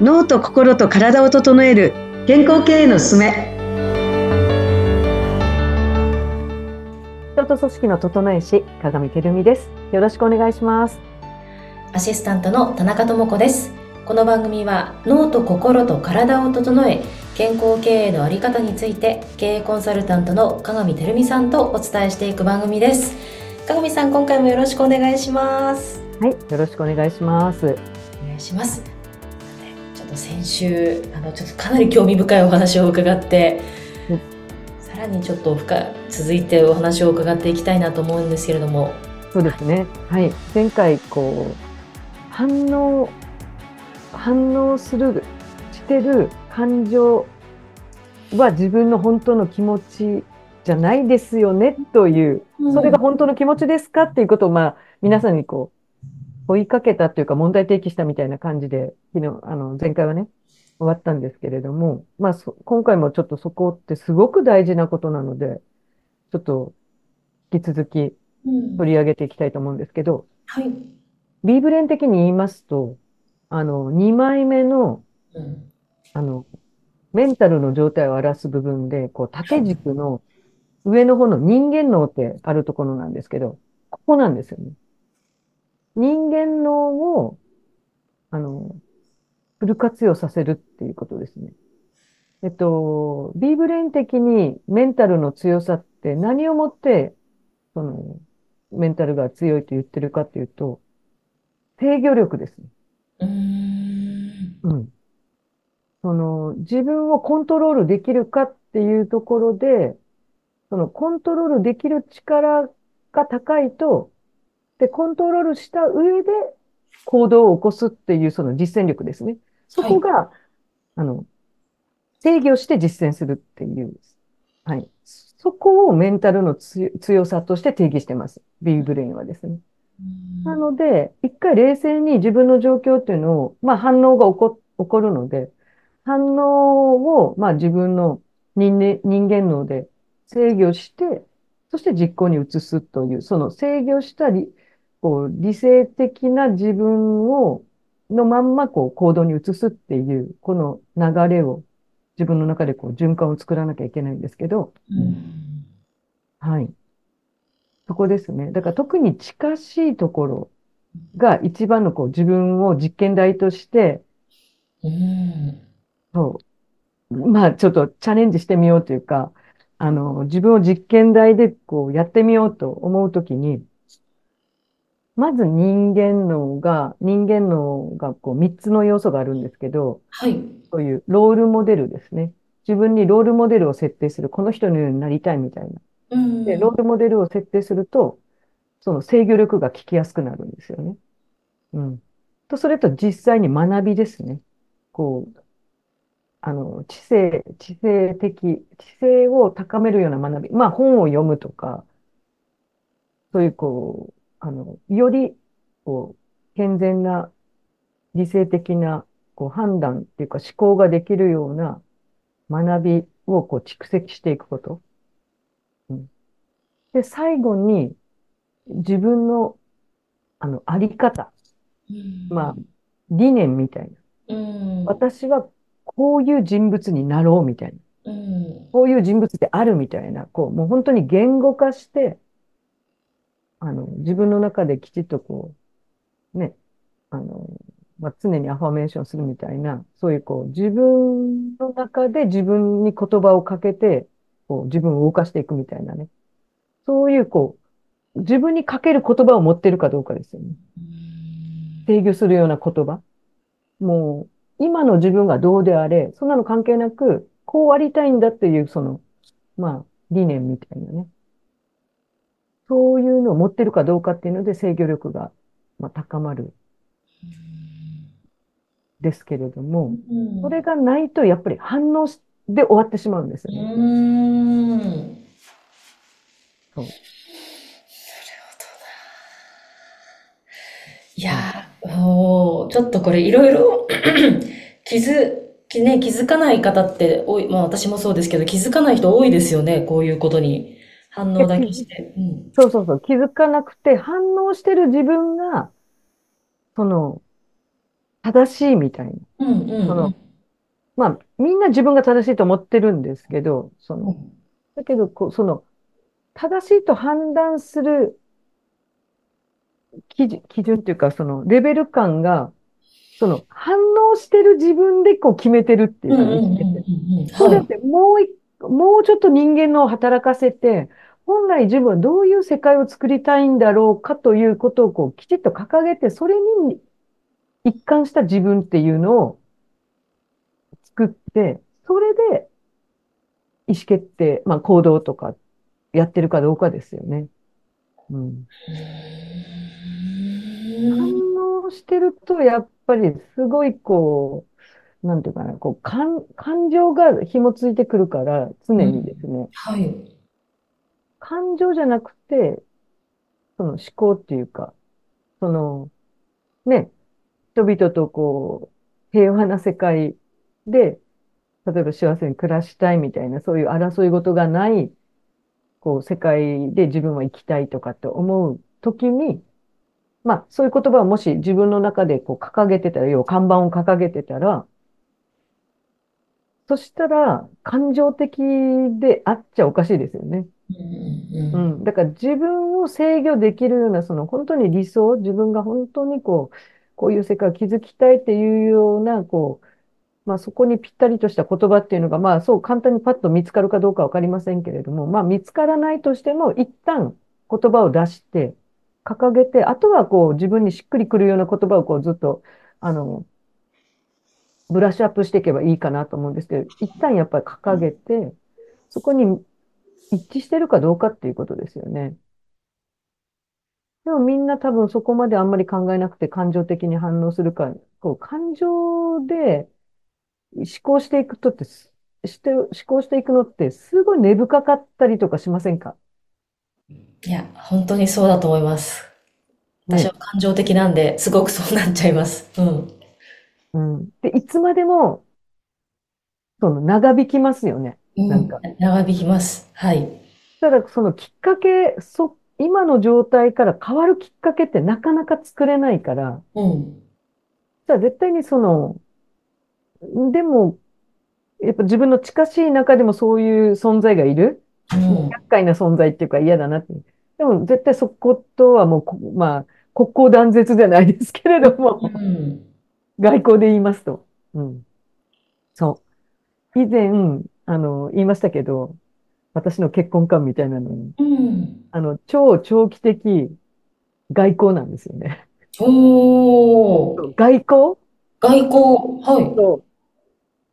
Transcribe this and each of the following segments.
脳と心と体を整える健康経営のすすめ。 人と組織の整え師、鏡てるみです。よろしくお願いします。 アシスタントの田中智子です。この番組は脳と心と体を整え、健康経営のあり方について経営コンサルタントの鏡てるみさんとお伝えしていく番組です。鏡さん、今回もよろしくお願いします。 はい、よろしくお願いします。 お願いします。ちょっと先週ちょっとかなり興味深いお話を伺って、さらにちょっと続いてお話を伺っていきたいなと思うんですけれども。 そうですね。はい、前回反応してる感情は自分の本当の気持ちじゃないですよねという、それが本当の気持ちですかっていうことを皆さんに問いかけたというか問題提起したみたいな感じで、昨日、前回はね、終わったんですけれども、今回もちょっとそこってすごく大事なことなので、ちょっと引き続き取り上げていきたいと思うんですけど、 はい。 ビーブレン的に言いますと、2枚目の、メンタルの状態を表す部分で、縦軸の上の方の人間脳ってあるところなんですけど、ここなんですよね。人間脳を、フル活用させるっていうことですね。ビーブレン的にメンタルの強さって何をもって、メンタルが強いと言ってるかっていうと、制御力ですね。うん。自分をコントロールできるかっていうところで、コントロールできる力が高いと、で、コントロールした上で行動を起こすっていうその実践力ですね。そこが、あの、制御して実践するっていう、はい。そこをメンタルの強さとして定義してます。ビーブレインはですね。なので、一回冷静に自分の状況っていうのを、反応が起こるので、反応を、自分の人間脳で制御して、そして実行に移すという、その制御した理性的な自分のまんま行動に移すっていう、この流れを自分の中で循環を作らなきゃいけないんですけど、はい。そこですね。だから特に近しいところが一番の自分を実験台として、そう、ちょっとチャレンジしてみようというか、自分を実験台でやってみようと思うときに、まず人間脳が3つの要素があるんですけど、 はい。 そういうロールモデルですね。自分にロールモデルを設定する。この人のようになりたいみたいな。で、ロールモデルを設定すると、その制御力が効きやすくなるんですよね。うん。それと実際に学びですね。こう、知性を高めるような学び。本を読むとか、そういうより、健全な理性的な、判断っていうか思考ができるような学びを蓄積していくこと。うん、で、最後に自分の、あり方。理念みたいな。私はこういう人物になろうみたいな。こういう人物であるみたいな、もう本当に言語化して、自分の中できちっとね、あの、常にアファメーションするみたいな、そういう自分の中で自分に言葉をかけて、自分を動かしていくみたいなね。そういう自分にかける言葉を持ってるかどうかですよね。制御するような言葉。もう、今の自分がどうであれ、そんなの関係なく、こうありたいんだっていう、理念みたいなね。そういうのを持ってるかどうかっていうので制御力が、高まるですけれども、それがないとやっぱり反応で終わってしまうんですよね。そう。 いやー、ちょっとこれいろいろ気づかない方って多い。私もそうですけど、気づかない人多いですよね。こういうことに。反応だけして。 そうそうそう。気づかなくて反応してる自分が、その、 正しいみたいな。 うんうんうん。 まあ、みんな自分が正しいと思ってるんですけど、 うんだけど、正しいと判断する基準っていうか、レベル感が、反応してる自分でこう決めてるっていうかね、意うんうんうん思決定。 うんうん。はい。 そうだって、もうちょっと人間の働かせて、本来自分はどういう世界を作りたいんだろうかということをこうきちっと掲げて、それに一貫した自分っていうのを作って、それで意思決定、まあ行動とかやってるかどうかですよね。うん。反うん応してると、やっぱりすごいなんていうかな、感情が紐ついてくるから、常うん。 にですね、 はい。 感情じゃなくて、その思考っていうか、その、ね、人々と平和な世界で、例えば幸せに暮らしたいみたいな、そういう争い事がない、世界で自分は生きたいとかって思うときに、まあ、そういう言葉をもし自分の中で掲げてたら、要は看板を掲げてたら、そしたら、感情的であっちゃおかしいですよね。 うんうんうん。だから自分を制御できるような、本当に理想、自分が本当にこういう世界を築きたいっていうような、まあそこにぴったりとした言葉っていうのが、まあそう簡単にパッと見つかるかどうかわかりませんけれども、まあ見つからないとしても、一旦言葉を出して、掲げて、あとは自分にしっくりくるような言葉をずっと、あの、ブラッシュアップしていけばいいかなと思うんですけど、一旦やっぱり掲げて、そこに一致してるかどうかっていうことですよね。でもみんな多分そこまであんまり考えなくて感情的に反応するから、感情で思考していくとってす、思考していくのってすごい根深かったりとかしませんか？ いや、本当にそうだと思います。私はね。 感情的なんで、すごくそうなっちゃいます。うん。 うん。で、いつまでも、長引きますよね。 うん。 なんか。 長引きます。はい。 ただ、そのきっかけ、今の状態から変わるきっかけってなかなか作れないから、 うん。 じゃあ絶対にでも、やっぱ自分の近しい中でもそういう存在がいる。 うん。 厄介な存在っていうか嫌だなって。でも絶対そことはもうまあ、国交断絶じゃないですけれどうも、 ん。 外交で言いますと。うん。そう。以前、言いましたけど、私の結婚観みたいなのに、 うん。 超長期的外交なんですよね。 おー。 外交外交。はい。 そう。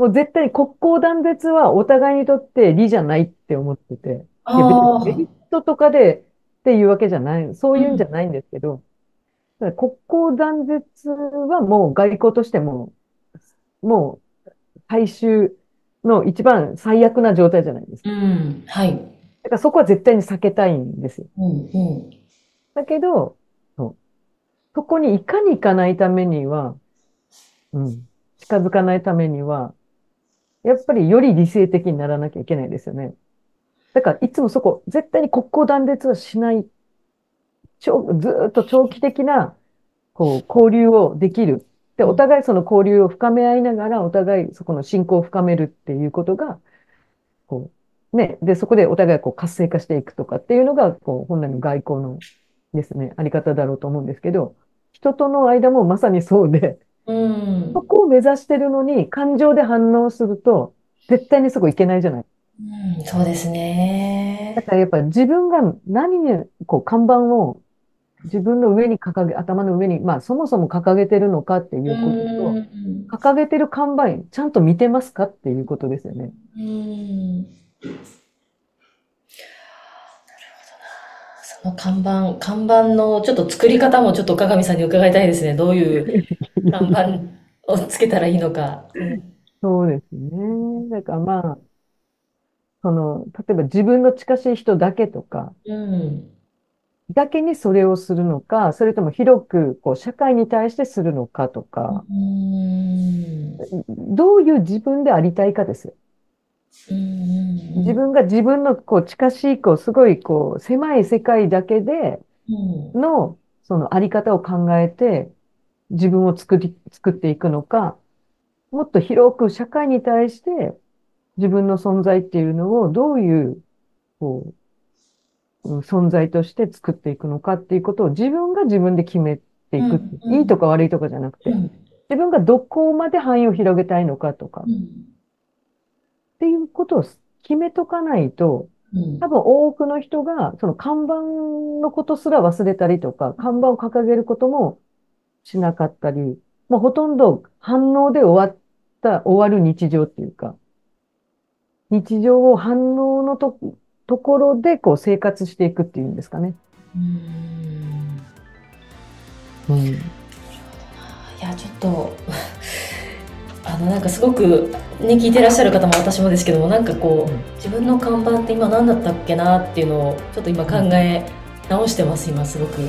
もう絶対に国交断絶はお互いにとって利じゃないって思ってて。いや別にああ。 メリットとかでっていうわけじゃない、そういうんじうん。 ゃないんですけど、だから国交断絶はもう外交としてもう最終の一番最悪な状態じゃないですうか。 ん。はい。 だからそこは絶対に避けたいんですよ。 うん。うん。 だけど、そこにいかに行かないためには、うん、近づかないためには、やっぱりより理性的にならなきゃいけないですよね。だからいつもそこ、絶対に国交断絶はしない。ずーっと長期的な、交流をできる。で、お互いその交流を深め合いながら、お互いそこの信仰を深めるっていうことが、ね、で、そこでお互い活性化していくとかっていうのが、本来の外交のですね、あり方だろうと思うんですけど、人との間もまさにそうで、 うん。 そこを目指してるのに、感情で反応すると、絶対にそこいけないじゃない。 うん。そうですね。 だからやっぱり自分が何に、看板を自分の上に頭の上に、まあそもそも掲げてるのかっていううことと、 ん。 掲げてる看板、ちゃんと見てますかっていうことですよね。 うん。その看板のちょっと作り方もちょっと鏡さんに伺いたいですね。どういう看板をつけたらいいのか。うん。 そうですね。だからまあ、例えば自分の近しい人だけとか、 うん。 だけにそれをするのか、それとも広く、社会に対してするのかとうか、 ん。 どういう自分でありたいかですよ。 うん。 自分が自分の近しいすごい狭い世界だけでうん。 のそのあり方を考えて、 自分を作っていくのか、もっと広く社会に対して自分の存在っていうのをどういう、こ存在として作っていくのかっていうことを自分が自分で決めていく。いいとか悪いとかじゃなくて、自分がどこまで範囲を広げたいのかとか、っていうことを決めとかないと、多分多くの人がその看板のことすら忘れたりとか、看板を掲げることもしなかったり、もうほとんど反応で終わる日常っていうか、日常を反応のところで生活していくっていうんですかね。 いや、ちょっとなんかすごくね、聞いてらっしゃる方も私もですけども、なんか自分の看板って今何だったっけなっていうのをちょっと今考え直してます、今すごく。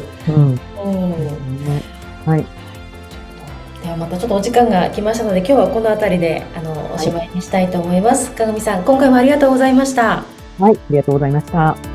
はい。 ではまたちょっとお時間が来ましたので、今日はこの辺りでおしまいにしたいと思います。鏡さん、今回もありがとうございました。 はい、ありがとうございました。